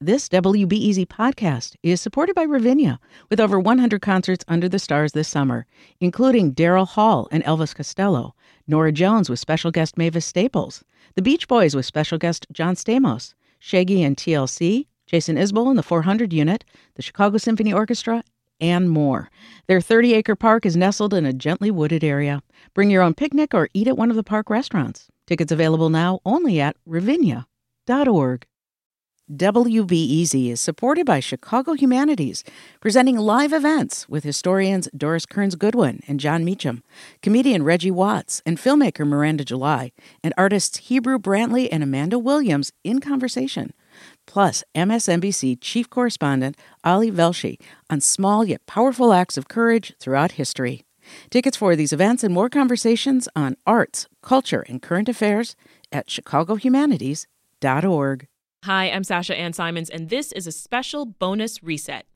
This WBEZ podcast is supported by Ravinia, with over 100 concerts under the stars this summer, including Daryl Hall and Elvis Costello, Norah Jones with special guest Mavis Staples, The Beach Boys with special guest John Stamos, Shaggy and TLC, Jason Isbell and the 400 Unit, the Chicago Symphony Orchestra, and more. Their 30-acre park is nestled in a gently wooded area. Bring your own picnic or eat at one of the park restaurants. Tickets available now only at ravinia.org. WBEZ is supported by Chicago Humanities, presenting live events with historians Doris Kearns Goodwin and John Meacham, comedian Reggie Watts, and filmmaker Miranda July, and artists Hebrew Brantley and Amanda Williams in conversation. Plus, MSNBC chief correspondent Ali Velshi on small yet powerful acts of courage throughout history. Tickets for these events and more conversations on arts, culture, and current affairs at chicagohumanities.org. Hi, I'm Sasha Ann Simons, and this is a special bonus reset.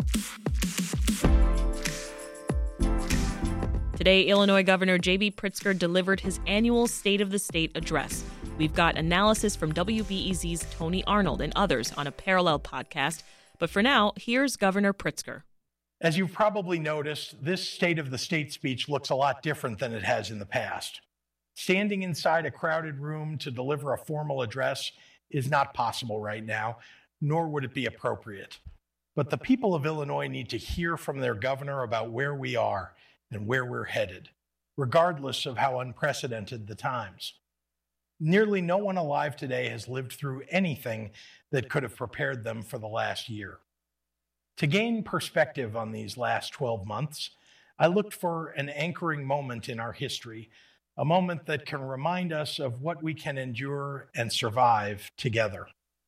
Today, Illinois Governor J.B. Pritzker delivered his annual State of the State address. We've got analysis from WBEZ's Tony Arnold and others on a parallel podcast. But for now, here's Governor Pritzker. As you've probably noticed, this State of the State speech looks a lot different than it has in the past. Standing inside a crowded room to deliver a formal address is not possible right now, nor would it be appropriate. But the people of Illinois need to hear from their governor about where we are and where we're headed, regardless of how unprecedented the times. Nearly no one alive today has lived through anything that could have prepared them for the last year. To gain perspective on these last 12 months, I looked for an anchoring moment in our history, a moment that can remind us of what we can endure and survive together.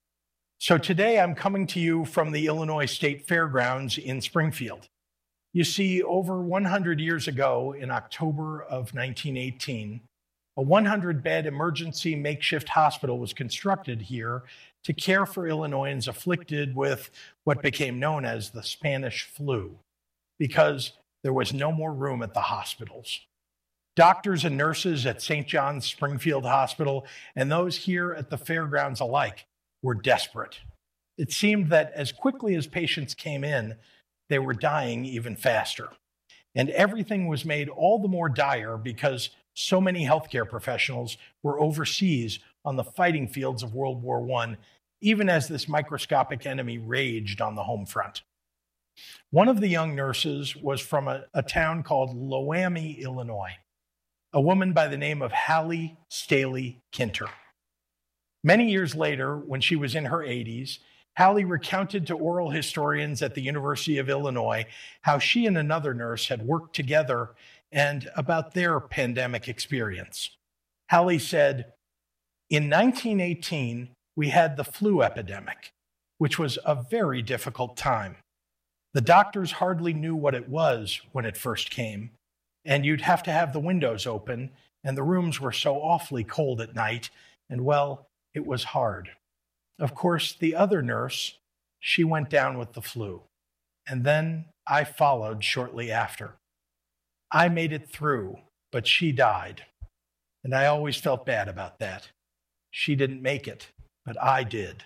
So today I'm coming to you from the Illinois State Fairgrounds in Springfield. You see, over 100 years ago, in October of 1918, a 100-bed emergency makeshift hospital was constructed here to care for Illinoisans afflicted with what became known as the Spanish flu, because there was no more room at the hospitals. Doctors and nurses at St. John's Springfield Hospital and those here at the fairgrounds alike were desperate. It seemed that as quickly as patients came in, they were dying even faster. And everything was made all the more dire because so many healthcare professionals were overseas on the fighting fields of World War I, even as this microscopic enemy raged on the home front. One of the young nurses was from a town called Loami, Illinois, a woman by the name of Hallie Staley Kinter. Many years later, when she was in her 80s, Hallie recounted to oral historians at the University of Illinois how she and another nurse had worked together and about their pandemic experience. Hallie said, "In 1918, we had the flu epidemic, which was a very difficult time. The doctors hardly knew what it was when it first came, and you'd have to have the windows open, and the rooms were so awfully cold at night, and well, it was hard. Of course, the other nurse, she went down with the flu, and then I followed shortly after. I made it through, but she died, and I always felt bad about that. She didn't make it, but I did."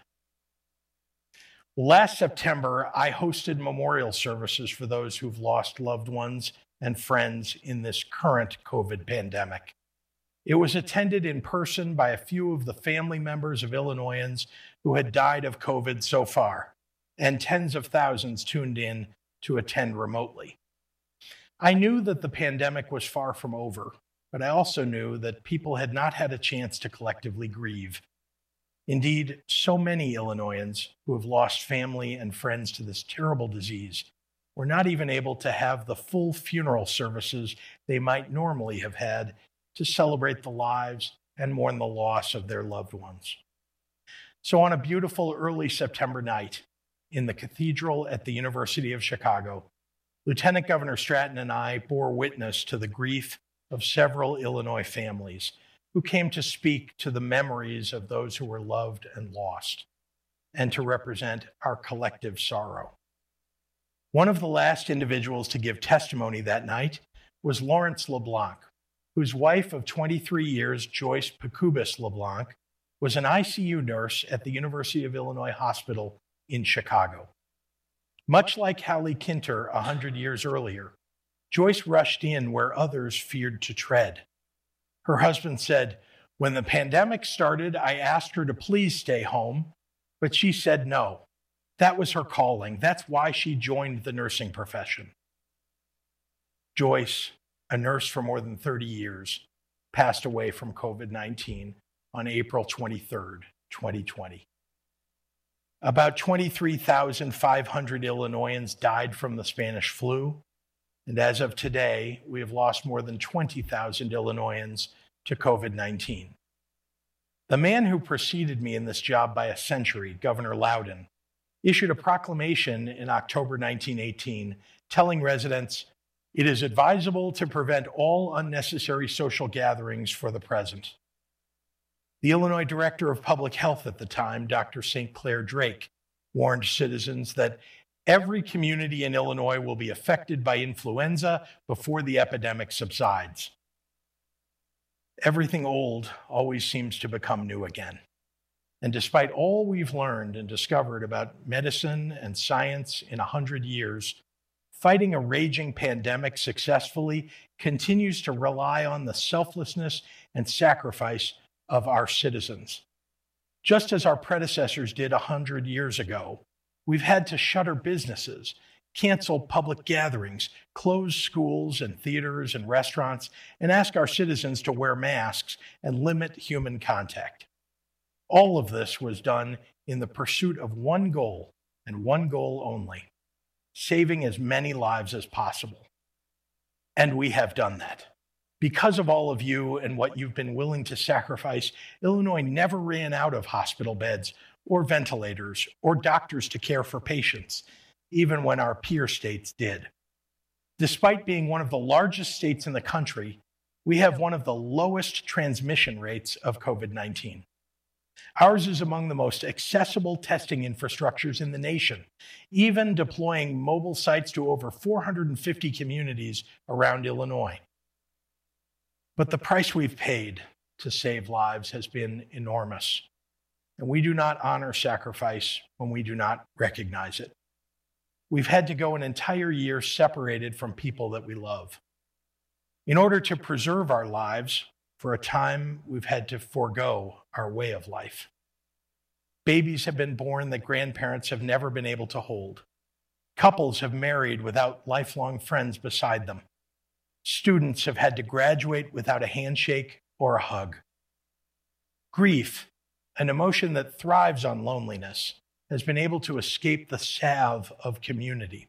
Last September, I hosted memorial services for those who've lost loved ones and friends in this current COVID pandemic. It was attended in person by a few of the family members of Illinoisans who had died of COVID so far, and tens of thousands tuned in to attend remotely. I knew that the pandemic was far from over, but I also knew that people had not had a chance to collectively grieve. Indeed, so many Illinoisans who have lost family and friends to this terrible disease were not even able to have the full funeral services they might normally have had to celebrate the lives and mourn the loss of their loved ones. So on a beautiful early September night in the cathedral at the University of Chicago, Lieutenant Governor Stratton and I bore witness to the grief of several Illinois families who came to speak to the memories of those who were loved and lost, and to represent our collective sorrow. One of the last individuals to give testimony that night was Lawrence LeBlanc, whose wife of 23 years, Joyce Pacubis LeBlanc, was an ICU nurse at the University of Illinois Hospital in Chicago. Much like Hallie Kinter 100 years earlier, Joyce rushed in where others feared to tread. Her husband said, "When the pandemic started, I asked her to please stay home, but she said no. That was her calling. That's why she joined the nursing profession." Joyce, a nurse for more than 30 years, passed away from COVID-19 on April 23rd, 2020. About 23,500 Illinoisans died from the Spanish flu, and as of today, we have lost more than 20,000 Illinoisans to COVID-19. The man who preceded me in this job by a century, Governor Loudon, issued a proclamation in October 1918 telling residents, "It is advisable to prevent all unnecessary social gatherings for the present." The Illinois Director of Public Health at the time, Dr. St. Clair Drake, warned citizens that every community in Illinois will be affected by influenza before the epidemic subsides. Everything old always seems to become new again. And despite all we've learned and discovered about medicine and science in 100 years, fighting a raging pandemic successfully continues to rely on the selflessness and sacrifice of our citizens. Just as our predecessors did 100 years ago, we've had to shutter businesses, cancel public gatherings, close schools and theaters and restaurants, and ask our citizens to wear masks and limit human contact. All of this was done in the pursuit of one goal, and one goal only: saving as many lives as possible. And we have done that. Because of all of you and what you've been willing to sacrifice, Illinois never ran out of hospital beds or ventilators or doctors to care for patients, even when our peer states did. Despite being one of the largest states in the country, we have one of the lowest transmission rates of COVID-19. Ours is among the most accessible testing infrastructures in the nation, even deploying mobile sites to over 450 communities around Illinois. But the price we've paid to save lives has been enormous, and we do not honor sacrifice when we do not recognize it. We've had to go an entire year separated from people that we love. In order to preserve our lives, for a time, we've had to forego our way of life. Babies have been born that grandparents have never been able to hold. Couples have married without lifelong friends beside them. Students have had to graduate without a handshake or a hug. Grief, an emotion that thrives on loneliness, has been able to escape the salve of community.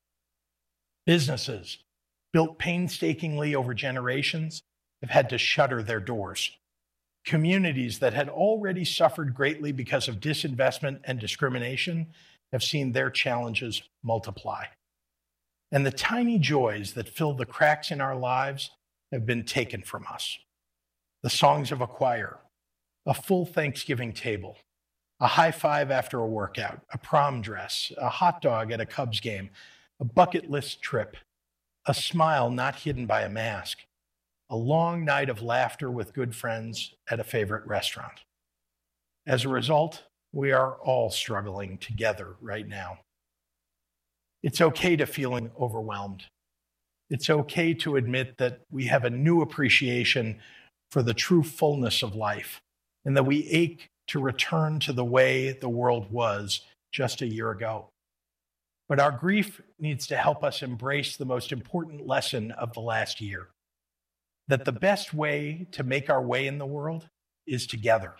Businesses, built painstakingly over generations, have had to shutter their doors. Communities that had already suffered greatly because of disinvestment and discrimination have seen their challenges multiply. And the tiny joys that fill the cracks in our lives have been taken from us. The songs of a choir, a full Thanksgiving table, a high five after a workout, a prom dress, a hot dog at a Cubs game, a bucket list trip, a smile not hidden by a mask, a long night of laughter with good friends at a favorite restaurant. As a result, we are all struggling together right now. It's okay to feel overwhelmed. It's okay to admit that we have a new appreciation for the true fullness of life, and that we ache to return to the way the world was just a year ago. But our grief needs to help us embrace the most important lesson of the last year, that the best way to make our way in the world is together.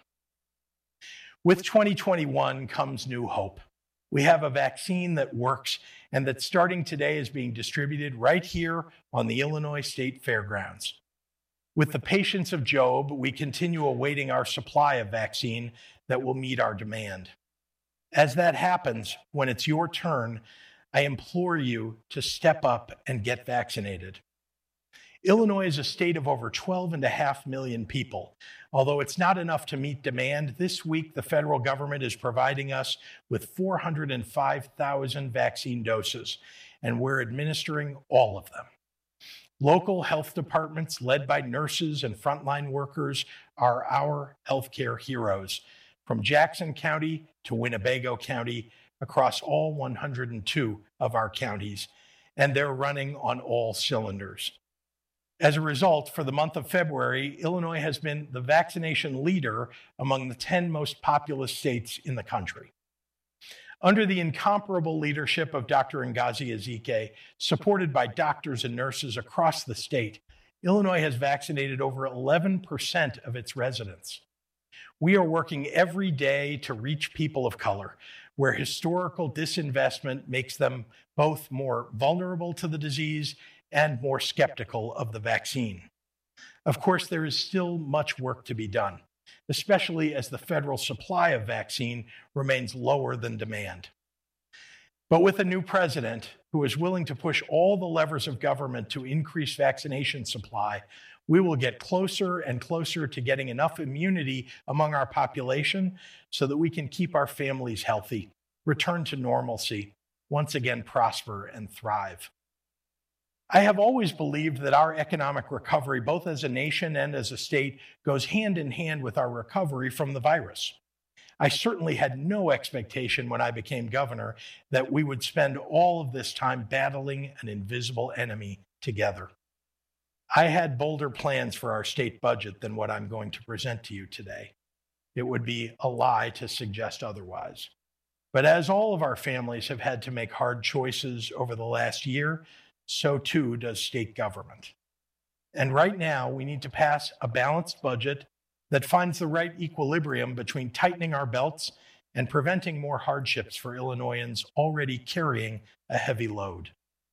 With 2021 comes new hope. We have a vaccine that works and that starting today is being distributed right here on the Illinois State Fairgrounds. With the patience of Job, we continue awaiting our supply of vaccine that will meet our demand. As that happens, when it's your turn, I implore you to step up and get vaccinated. Illinois is a state of over 12.5 million people. Although it's not enough to meet demand, this week the federal government is providing us with 405,000 vaccine doses, and we're administering all of them. Local health departments led by nurses and frontline workers are our healthcare heroes. From Jackson County to Winnebago County, across all 102 of our counties, and they're running on all cylinders. As a result, for the month of February, Illinois has been the vaccination leader among the 10 most populous states in the country. Under the incomparable leadership of Dr. Ngozi Ezike, supported by doctors and nurses across the state, Illinois has vaccinated over 11% of its residents. We are working every day to reach people of color, where historical disinvestment makes them both more vulnerable to the disease and more skeptical of the vaccine. Of course, there is still much work to be done, especially as the federal supply of vaccine remains lower than demand. But with a new president who is willing to push all the levers of government to increase vaccination supply, we will get closer and closer to getting enough immunity among our population so that we can keep our families healthy, return to normalcy, once again prosper and thrive. I have always believed that our economic recovery, both as a nation and as a state, goes hand in hand with our recovery from the virus. I certainly had no expectation when I became governor that we would spend all of this time battling an invisible enemy together. I had bolder plans for our state budget than what I'm going to present to you today. It would be a lie to suggest otherwise. But as all of our families have had to make hard choices over the last year, so too does state government. And right now, we need to pass a balanced budget that finds the right equilibrium between tightening our belts and preventing more hardships for Illinoisans already carrying a heavy load.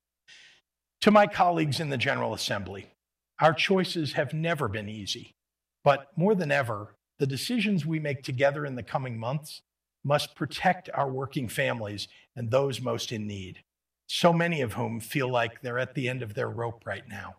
To my colleagues in the General Assembly, our choices have never been easy, but more than ever, the decisions we make together in the coming months must protect our working families and those most in need, so many of whom feel like they're at the end of their rope right now.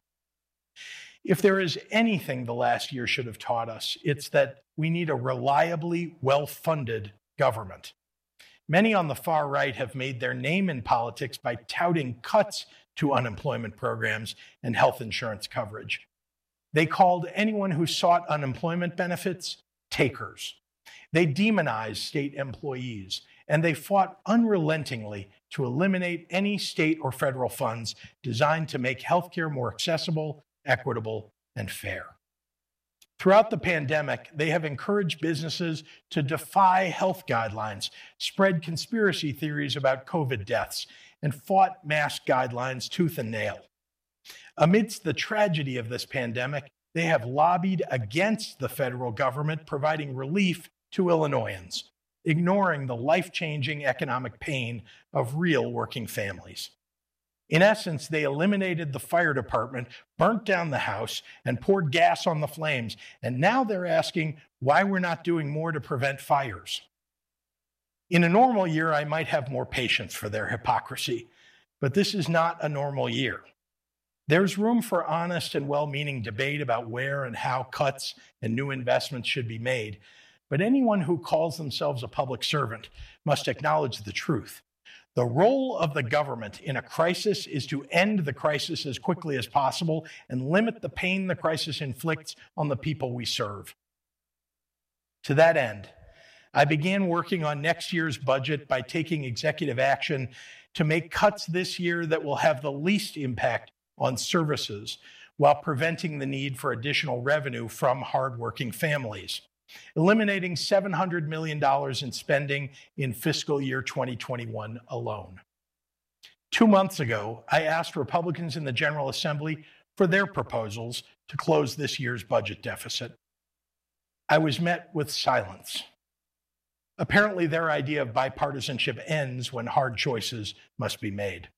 If there is anything the last year should have taught us, it's that we need a reliably well-funded government. Many on the far right have made their name in politics by touting cuts to unemployment programs and health insurance coverage. They called anyone who sought unemployment benefits takers. They demonized state employees, and they fought unrelentingly to eliminate any state or federal funds designed to make healthcare more accessible, equitable, and fair. Throughout the pandemic, they have encouraged businesses to defy health guidelines, spread conspiracy theories about COVID deaths, and fought mask guidelines tooth and nail. Amidst the tragedy of this pandemic, they have lobbied against the federal government providing relief to Illinoisans, ignoring the life-changing economic pain of real working families. In essence, they eliminated the fire department, burnt down the house, and poured gas on the flames. And now they're asking why we're not doing more to prevent fires. In a normal year, I might have more patience for their hypocrisy, but this is not a normal year. There's room for honest and well-meaning debate about where and how cuts and new investments should be made. But anyone who calls themselves a public servant must acknowledge the truth. The role of the government in a crisis is to end the crisis as quickly as possible and limit the pain the crisis inflicts on the people we serve. To that end, I began working on next year's budget by taking executive action to make cuts this year that will have the least impact on services while preventing the need for additional revenue from hardworking families, eliminating $700 million in spending in fiscal year 2021 alone. 2 months ago, I asked Republicans in the General Assembly for their proposals to close this year's budget deficit. I was met with silence. Apparently, their idea of bipartisanship ends when hard choices must be made.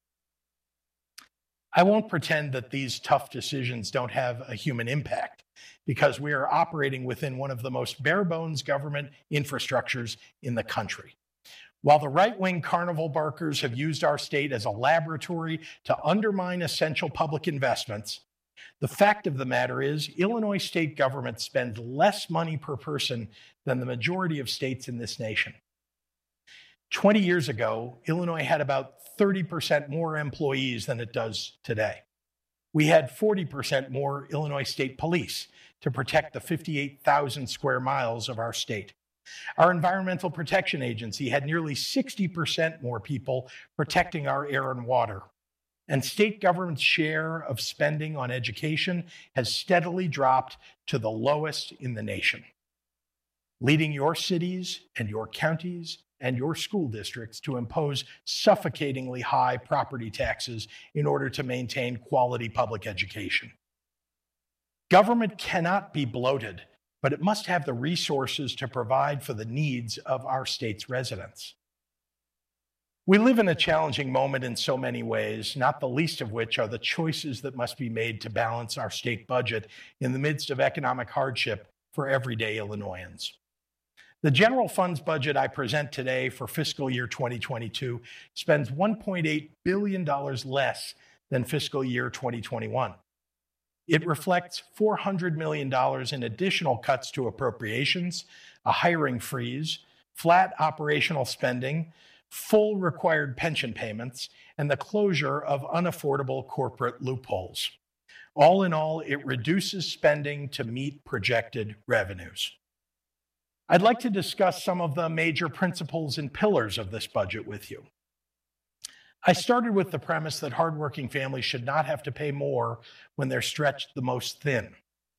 I won't pretend that these tough decisions don't have a human impact, because we are operating within one of the most bare-bones government infrastructures in the country. While the right-wing carnival barkers have used our state as a laboratory to undermine essential public investments, the fact of the matter is Illinois state government spends less money per person than the majority of states in this nation. 20 years ago, Illinois had about 30% more employees than it does today. We had 40% more Illinois State Police to protect the 58,000 square miles of our state. Our Environmental Protection Agency had nearly 60% more people protecting our air and water. And state government's share of spending on education has steadily dropped to the lowest in the nation, leading your cities and your counties and your school districts to impose suffocatingly high property taxes in order to maintain quality public education. Government cannot be bloated, but it must have the resources to provide for the needs of our state's residents. We live in a challenging moment in so many ways, not the least of which are the choices that must be made to balance our state budget in the midst of economic hardship for everyday Illinoisans. The general funds budget I present today for fiscal year 2022 spends $1.8 billion less than fiscal year 2021. It reflects $400 million in additional cuts to appropriations, a hiring freeze, flat operational spending, full required pension payments, and the closure of unaffordable corporate loopholes. All in all, it reduces spending to meet projected revenues. I'd like to discuss some of the major principles and pillars of this budget with you. I started with the premise that hardworking families should not have to pay more when they're stretched the most thin.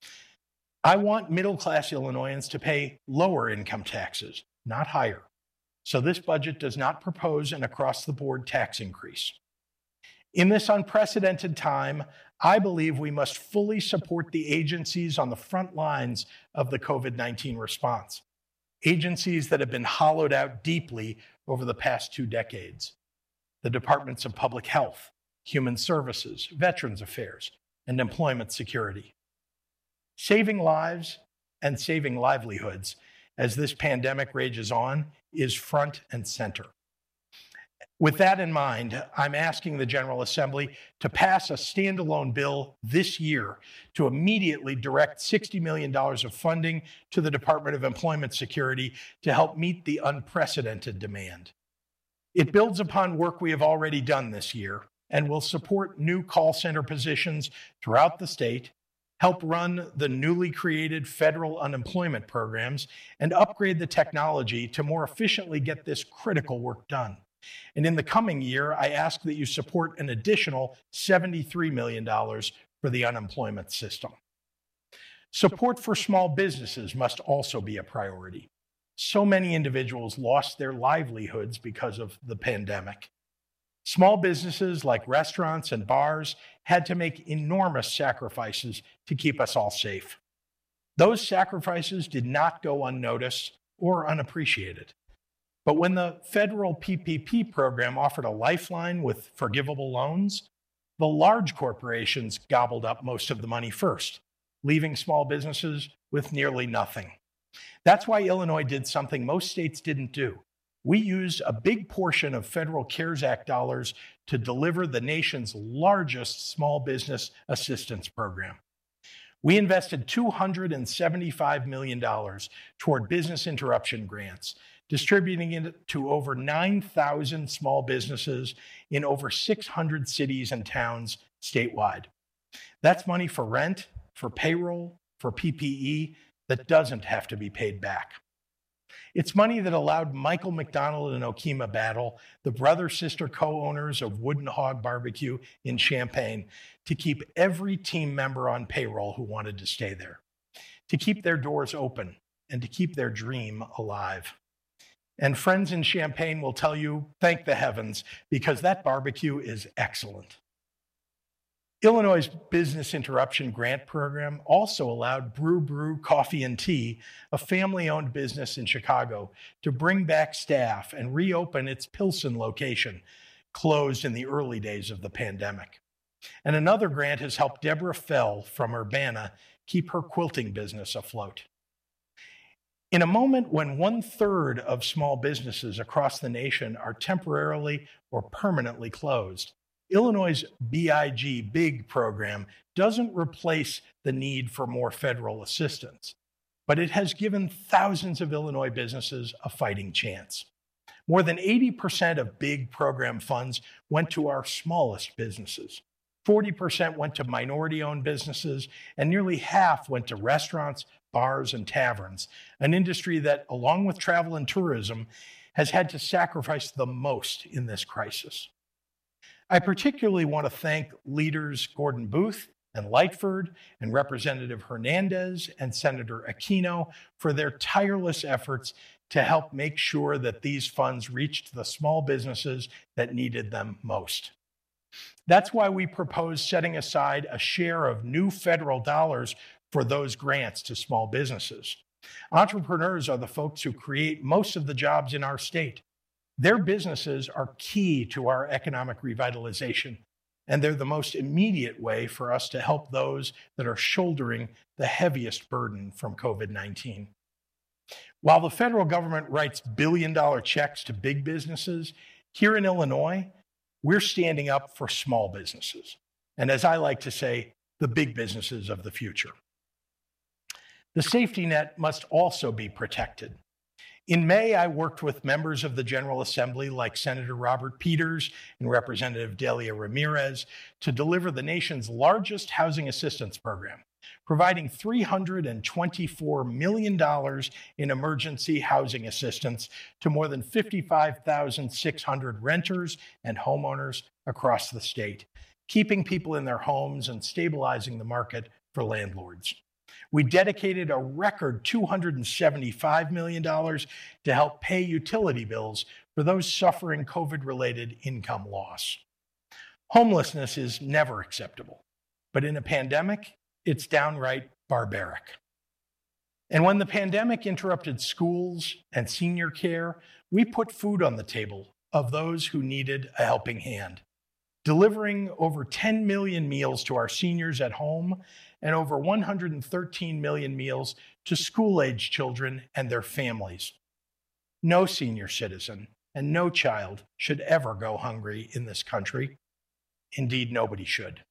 I want middle-class Illinoisans to pay lower income taxes, not higher. So this budget does not propose an across-the-board tax increase. In this unprecedented time, I believe we must fully support the agencies on the front lines of the COVID-19 response, agencies that have been hollowed out deeply over the past 2 decades. The Departments of Public Health, Human Services, Veterans Affairs, and Employment Security. Saving lives and saving livelihoods as this pandemic rages on is front and center. With that in mind, I'm asking the General Assembly to pass a standalone bill this year to immediately direct $60 million of funding to the Department of Employment Security to help meet the unprecedented demand. It builds upon work we have already done this year and will support new call center positions throughout the state, help run the newly created federal unemployment programs, and upgrade the technology to more efficiently get this critical work done. And in the coming year, I ask that you support an additional $73 million for the unemployment system. Support for small businesses must also be a priority. So many individuals lost their livelihoods because of the pandemic. Small businesses like restaurants and bars had to make enormous sacrifices to keep us all safe. Those sacrifices did not go unnoticed or unappreciated. But when the federal PPP program offered a lifeline with forgivable loans, the large corporations gobbled up most of the money first, leaving small businesses with nearly nothing. That's why Illinois did something most states didn't do. We used a big portion of federal CARES Act dollars to deliver the nation's largest small business assistance program. We invested $275 million toward business interruption grants, distributing it to over 9,000 small businesses in over 600 cities and towns statewide. That's money for rent, for payroll, for PPE that doesn't have to be paid back. It's money that allowed Michael McDonald and Okema Battle, the brother-sister co-owners of Wooden Hog Barbecue in Champaign, to keep every team member on payroll who wanted to stay there, to keep their doors open, and to keep their dream alive. And friends in Champaign will tell you, thank the heavens, because that barbecue is excellent. Illinois' Business Interruption Grant Program also allowed Brew Coffee and Tea, a family-owned business in Chicago, to bring back staff and reopen its Pilsen location, closed in the early days of the pandemic. And another grant has helped Deborah Fell from Urbana keep her quilting business afloat. In a moment when 1/3 of small businesses across the nation are temporarily or permanently closed, Illinois' BIG program doesn't replace the need for more federal assistance, but it has given thousands of Illinois businesses a fighting chance. More than 80% of BIG program funds went to our smallest businesses. 40% went to minority-owned businesses, and nearly half went to restaurants, bars, and taverns, an industry that, along with travel and tourism, has had to sacrifice the most in this crisis. I particularly want to thank leaders Gordon Booth and Lightford and Representative Hernandez and Senator Aquino for their tireless efforts to help make sure that these funds reached the small businesses that needed them most. That's why we propose setting aside a share of new federal dollars for those grants to small businesses. Entrepreneurs are the folks who create most of the jobs in our state. Their businesses are key to our economic revitalization, and they're the most immediate way for us to help those that are shouldering the heaviest burden from COVID-19. While the federal government writes billion-dollar checks to big businesses, here in Illinois, we're standing up for small businesses, and as I like to say, the big businesses of the future. The safety net must also be protected. In May, I worked with members of the General Assembly like Senator Robert Peters and Representative Delia Ramirez to deliver the nation's largest housing assistance program, providing $324 million in emergency housing assistance to more than 55,600 renters and homeowners across the state, keeping people in their homes and stabilizing the market for landlords. We dedicated a record $275 million to help pay utility bills for those suffering COVID-related income loss. Homelessness is never acceptable, but in a pandemic, it's downright barbaric. And when the pandemic interrupted schools and senior care, we put food on the table of those who needed a helping hand, delivering over 10 million meals to our seniors at home and over 113 million meals to school-age children and their families. No senior citizen and no child should ever go hungry in this country. Indeed, nobody should.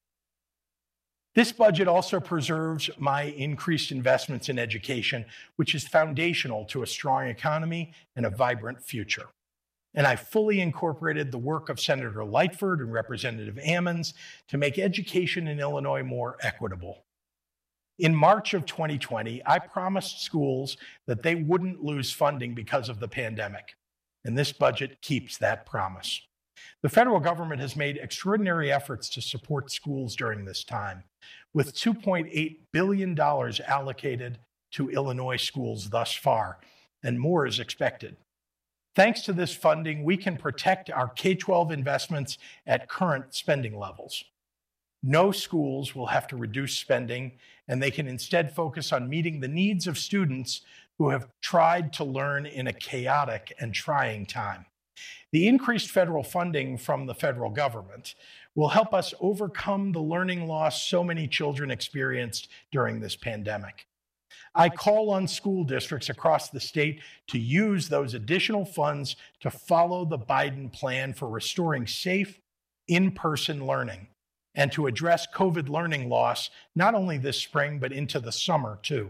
This budget also preserves my increased investments in education, which is foundational to a strong economy and a vibrant future. And I fully incorporated the work of Senator Lightford and Representative Ammons to make education in Illinois more equitable. In March of 2020, I promised schools that they wouldn't lose funding because of the pandemic, and this budget keeps that promise. The federal government has made extraordinary efforts to support schools during this time, with $2.8 billion allocated to Illinois schools thus far, and more is expected. Thanks to this funding, we can protect our K-12 investments at current spending levels. No schools will have to reduce spending, and they can instead focus on meeting the needs of students who have tried to learn in a chaotic and trying time. The increased federal funding from the federal government will help us overcome the learning loss so many children experienced during this pandemic. I call on school districts across the state to use those additional funds to follow the Biden plan for restoring safe, in-person learning and to address COVID learning loss, not only this spring, but into the summer too.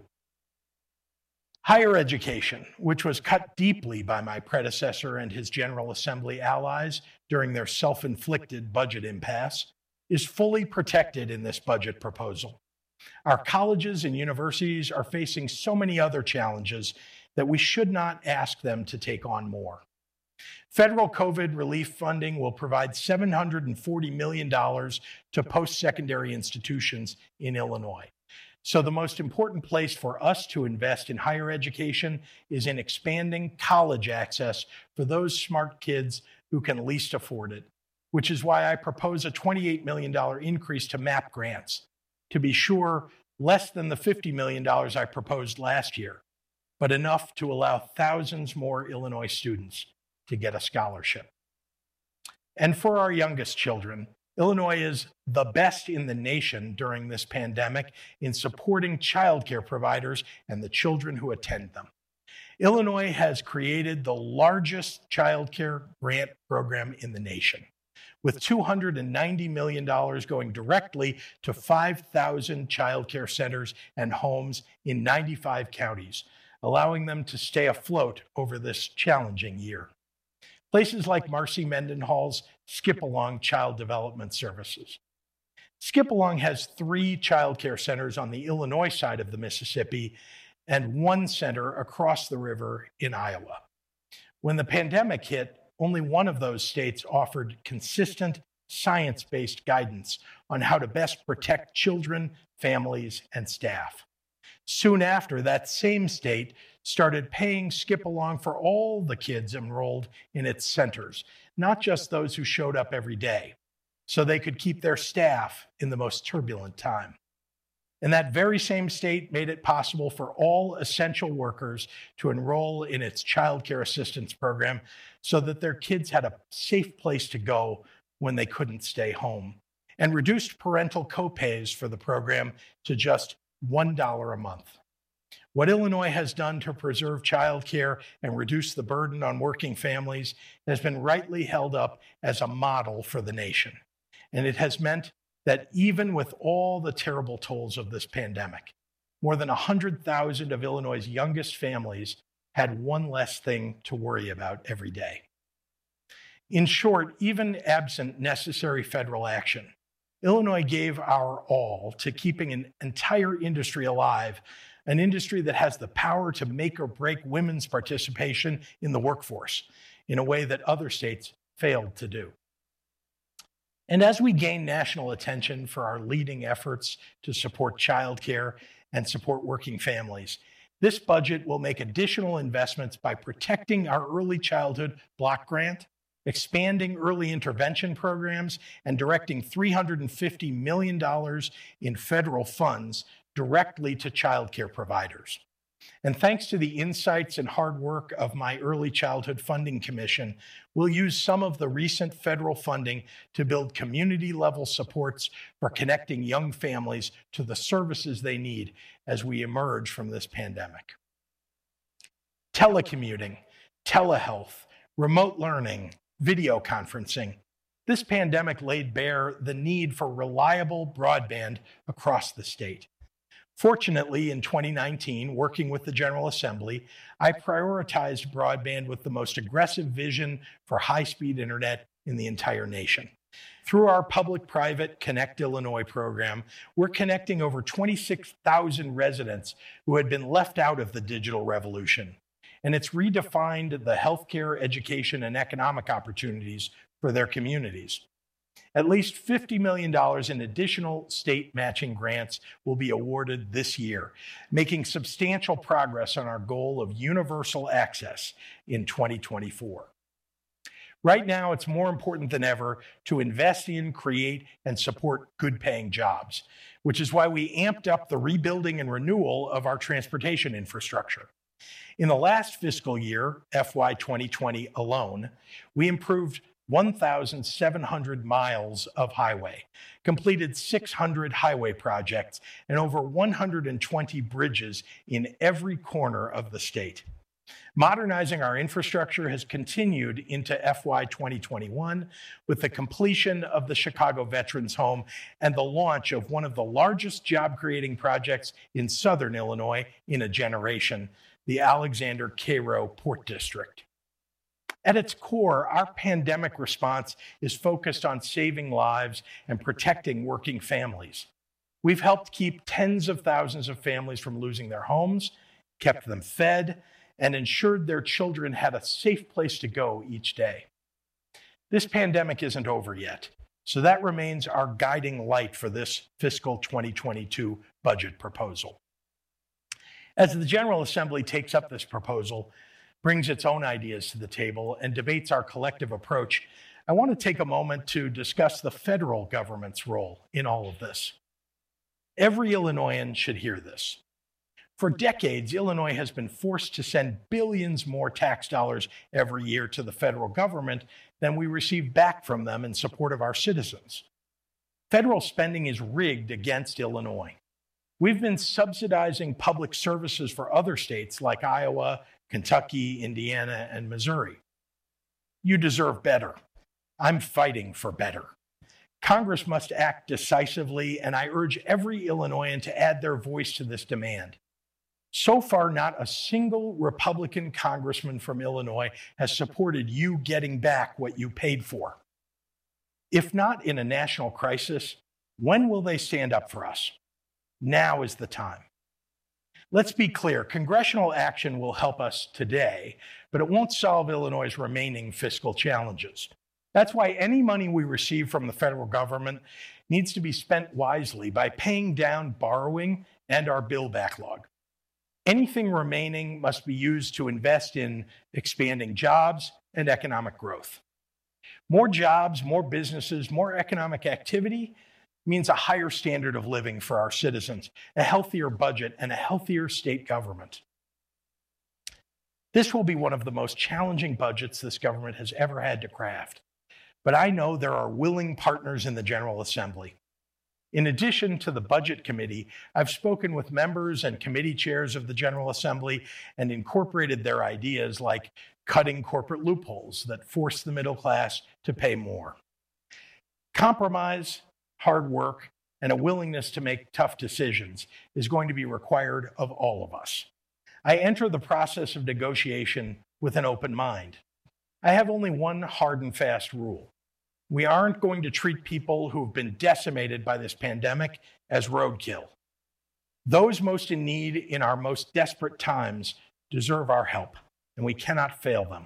Higher education, which was cut deeply by my predecessor and his General Assembly allies during their self-inflicted budget impasse, is fully protected in this budget proposal. Our colleges and universities are facing so many other challenges that we should not ask them to take on more. Federal COVID relief funding will provide $740 million to post-secondary institutions in Illinois. So the most important place for us to invest in higher education is in expanding college access for those smart kids who can least afford it, which is why I propose a $28 million increase to MAP grants. To be sure, less than the $50 million I proposed last year, but enough to allow thousands more Illinois students to get a scholarship. And for our youngest children, Illinois is the best in the nation during this pandemic in supporting childcare providers and the children who attend them. Illinois has created the largest childcare grant program in the nation, with $290 million going directly to 5,000 childcare centers and homes in 95 counties, allowing them to stay afloat over this challenging year. Places like Marcy Mendenhall's Skip Along Child Development Services. Skip Along has 3 child care centers on the Illinois side of the Mississippi and one center across the river in Iowa. When the pandemic hit, only one of those states offered consistent, science-based guidance on how to best protect children, families, and staff. Soon after, that same state started paying Skip Along for all the kids enrolled in its centers, not just those who showed up every day, so they could keep their staff in the most turbulent time. And that very same state made it possible for all essential workers to enroll in its child care assistance program so that their kids had a safe place to go when they couldn't stay home, and reduced parental copays for the program to just $1 a month. What Illinois has done to preserve child care and reduce the burden on working families has been rightly held up as a model for the nation. And it has meant that even with all the terrible tolls of this pandemic, more than 100,000 of Illinois' youngest families had one less thing to worry about every day. In short, even absent necessary federal action, Illinois gave our all to keeping an entire industry alive, an industry that has the power to make or break women's participation in the workforce in a way that other states failed to do. And as we gain national attention for our leading efforts to support childcare and support working families, this budget will make additional investments by protecting our early childhood block grant, expanding early intervention programs, and directing $350 million in federal funds directly to childcare providers. And thanks to the insights and hard work of my Early Childhood Funding Commission, we'll use some of the recent federal funding to build community-level supports for connecting young families to the services they need as we emerge from this pandemic. Telecommuting, telehealth, remote learning, video conferencing. This pandemic laid bare the need for reliable broadband across the state. Fortunately, in 2019, working with the General Assembly, I prioritized broadband with the most aggressive vision for high-speed internet in the entire nation. Through our public-private Connect Illinois program, we're connecting over 26,000 residents who had been left out of the digital revolution. And it's redefined the healthcare, education, and economic opportunities for their communities. At least $50 million in additional state matching grants will be awarded this year, making substantial progress on our goal of universal access in 2024. Right now, it's more important than ever to invest in, create, and support good-paying jobs, which is why we amped up the rebuilding and renewal of our transportation infrastructure. In the last fiscal year, FY 2020 alone, we improved 1,700 miles of highway, completed 600 highway projects, and over 120 bridges in every corner of the state. Modernizing our infrastructure has continued into FY 2021 with the completion of the Chicago Veterans Home and the launch of one of the largest job-creating projects in Southern Illinois in a generation, the Alexander Cairo Port District. At its core, our pandemic response is focused on saving lives and protecting working families. We've helped keep tens of thousands of families from losing their homes, kept them fed, and ensured their children had a safe place to go each day. This pandemic isn't over yet, so that remains our guiding light for this fiscal 2022 budget proposal. As the General Assembly takes up this proposal, brings its own ideas to the table, and debates our collective approach, I want to take a moment to discuss the federal government's role in all of this. Every Illinoisan should hear this. For decades, Illinois has been forced to send billions more tax dollars every year to the federal government than we receive back from them in support of our citizens. Federal spending is rigged against Illinois. We've been subsidizing public services for other states like Iowa, Kentucky, Indiana, and Missouri. You deserve better. I'm fighting for better. Congress must act decisively, and I urge every Illinoisan to add their voice to this demand. So far, not a single Republican congressman from Illinois has supported you getting back what you paid for. If not in a national crisis, when will they stand up for us? Now is the time. Let's be clear, congressional action will help us today, but it won't solve Illinois' remaining fiscal challenges. That's why any money we receive from the federal government needs to be spent wisely by paying down borrowing and our bill backlog. Anything remaining must be used to invest in expanding jobs and economic growth. More jobs, more businesses, more economic activity means a higher standard of living for our citizens, a healthier budget, and a healthier state government. This will be one of the most challenging budgets this government has ever had to craft. But I know there are willing partners in the General Assembly. In addition to the Budget Committee, I've spoken with members and committee chairs of the General Assembly and incorporated their ideas like cutting corporate loopholes that force the middle class to pay more. Compromise, hard work, and a willingness to make tough decisions is going to be required of all of us. I enter the process of negotiation with an open mind. I have only one hard and fast rule. We aren't going to treat people who have been decimated by this pandemic as roadkill. Those most in need in our most desperate times deserve our help, and we cannot fail them.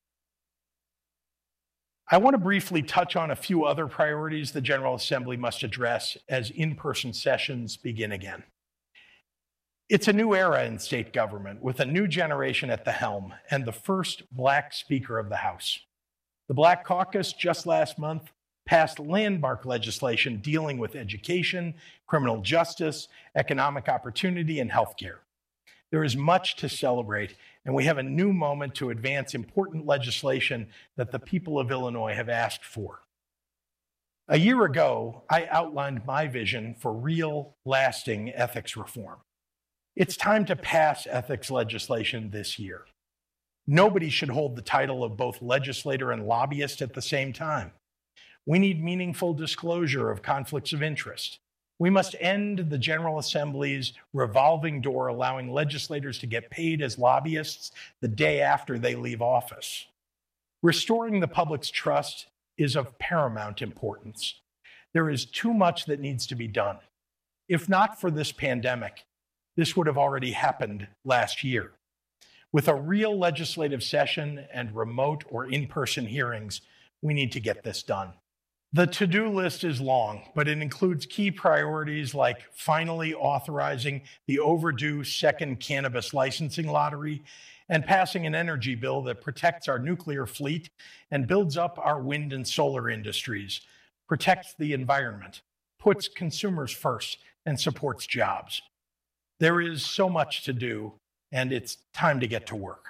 I want to briefly touch on a few other priorities the General Assembly must address as in-person sessions begin again. It's a new era in state government with a new generation at the helm and the first Black Speaker of the House. The Black Caucus just last month passed landmark legislation dealing with education, criminal justice, economic opportunity, and healthcare. There is much to celebrate, and we have a new moment to advance important legislation that the people of Illinois have asked for. A year ago, I outlined my vision for real, lasting ethics reform. It's time to pass ethics legislation this year. Nobody should hold the title of both legislator and lobbyist at the same time. We need meaningful disclosure of conflicts of interest. We must end the General Assembly's revolving door allowing legislators to get paid as lobbyists the day after they leave office. Restoring the public's trust is of paramount importance. There is too much that needs to be done. If not for this pandemic, this would have already happened last year. With a real legislative session and remote or in-person hearings, we need to get this done. The to-do list is long, but it includes key priorities like finally authorizing the overdue second cannabis licensing lottery and passing an energy bill that protects our nuclear fleet and builds up our wind and solar industries, protects the environment, puts consumers first, and supports jobs. There is so much to do, and it's time to get to work.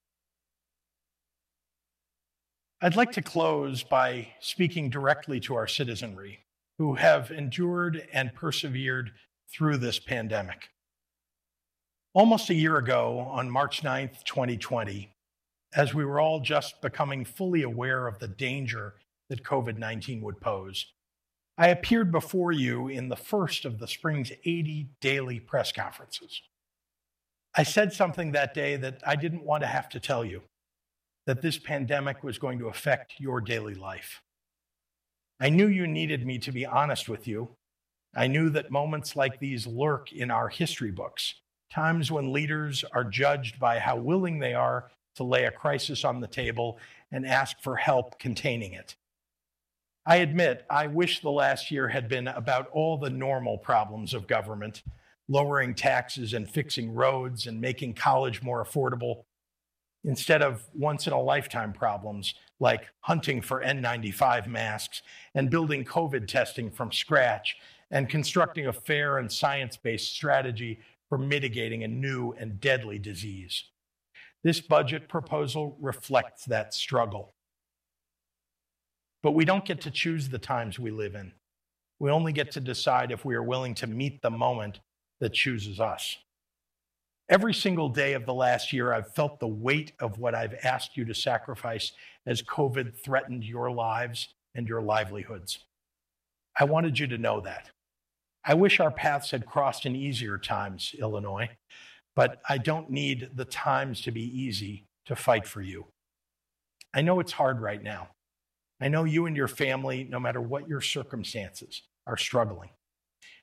I'd like to close by speaking directly to our citizenry who have endured and persevered through this pandemic. Almost a year ago, on March 9th, 2020, as we were all just becoming fully aware of the danger that COVID-19 would pose, I appeared before you in the first of the spring's 80 daily press conferences. I said something that day that I didn't want to have to tell you, that this pandemic was going to affect your daily life. I knew you needed me to be honest with you. I knew that moments like these lurk in our history books, times when leaders are judged by how willing they are to lay a crisis on the table and ask for help containing it. I admit, I wish the last year had been about all the normal problems of government, lowering taxes and fixing roads and making college more affordable, instead of once-in-a-lifetime problems like hunting for N95 masks and building COVID testing from scratch and constructing a fair and science-based strategy for mitigating a new and deadly disease. This budget proposal reflects that struggle. But we don't get to choose the times we live in. We only get to decide if we are willing to meet the moment that chooses us. Every single day of the last year, I've felt the weight of what I've asked you to sacrifice as COVID threatened your lives and your livelihoods. I wanted you to know that. I wish our paths had crossed in easier times, Illinois, but I don't need the times to be easy to fight for you. I know it's hard right now. I know you and your family, no matter what your circumstances, are struggling.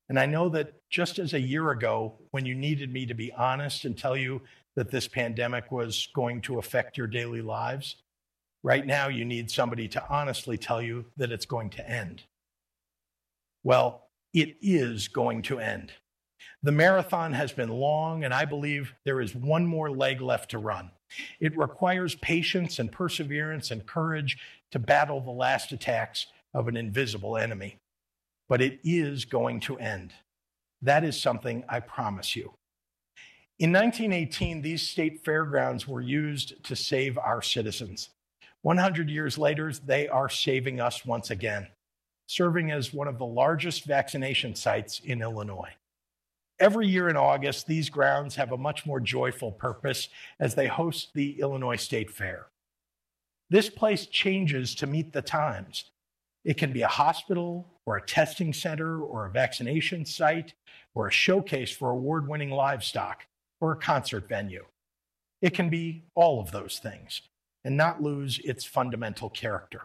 And I know that just as a year ago, when you needed me to be honest and tell you that this pandemic was going to affect your daily lives, right now you need somebody to honestly tell you that it's going to end. Well, it is going to end. The marathon has been long, and I believe there is one more leg left to run. It requires patience and perseverance and courage to battle the last attacks of an invisible enemy. But it is going to end. That is something I promise you. In 1918, these state fairgrounds were used to save our citizens. 100 years later, they are saving us once again, serving as one of the largest vaccination sites in Illinois. Every year in August, these grounds have a much more joyful purpose as they host the Illinois State Fair. This place changes to meet the times. It can be a hospital or a testing center or a vaccination site or a showcase for award-winning livestock or a concert venue. It can be all of those things and not lose its fundamental character.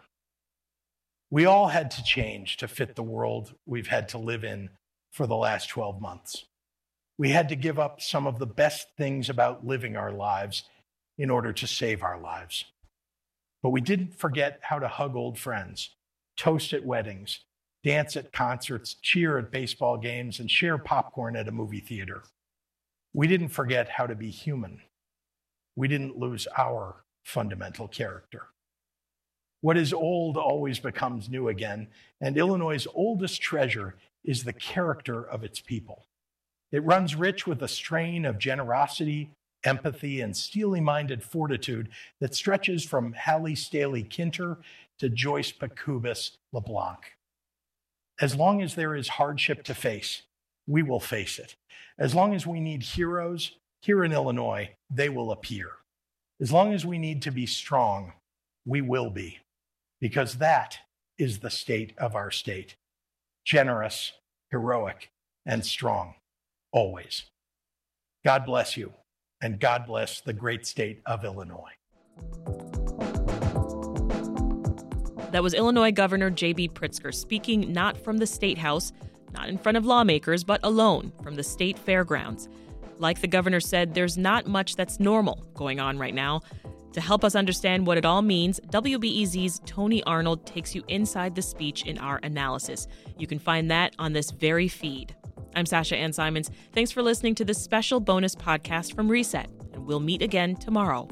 We all had to change to fit the world we've had to live in for the last 12 months. We had to give up some of the best things about living our lives in order to save our lives. But we didn't forget how to hug old friends, toast at weddings, dance at concerts, cheer at baseball games, and share popcorn at a movie theater. We didn't forget how to be human. We didn't lose our fundamental character. What is old always becomes new again, and Illinois' oldest treasure is the character of its people. It runs rich with a strain of generosity, empathy, and steely-minded fortitude that stretches from Hallie Staley Kinter to Joyce Pacubus LeBlanc. As long as there is hardship to face, we will face it. As long as we need heroes here in Illinois, they will appear. As long as we need to be strong, we will be, because that is the state of our state. Generous, heroic, and strong, always. God bless you, and God bless the great state of Illinois. That was Illinois Governor J.B. Pritzker speaking not from the State House, not in front of lawmakers, but alone from the state fairgrounds. Like the governor said, there's not much that's normal going on right now. To help us understand what it all means, WBEZ's Tony Arnold takes you inside the speech in our analysis. You can find that on this very feed. I'm Sasha Ann Simons. Thanks for listening to this special bonus podcast from Reset, and we'll meet again tomorrow.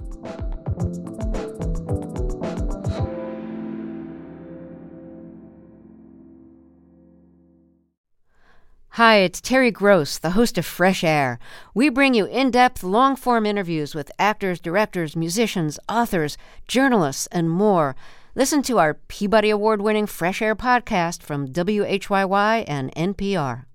Hi, it's Terry Gross, the host of Fresh Air. We bring you in-depth, long-form interviews with actors, directors, musicians, authors, journalists, and more. Listen to our Peabody Award-winning Fresh Air podcast from WHYY and NPR.